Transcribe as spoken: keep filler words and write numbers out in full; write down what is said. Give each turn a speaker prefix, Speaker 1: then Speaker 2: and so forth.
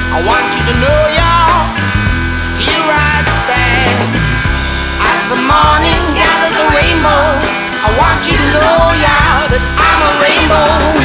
Speaker 1: I want you to know, y'all, here I stand. As the morning gathers a rainbow, I want you to know, y'all, that I'm a rainbow.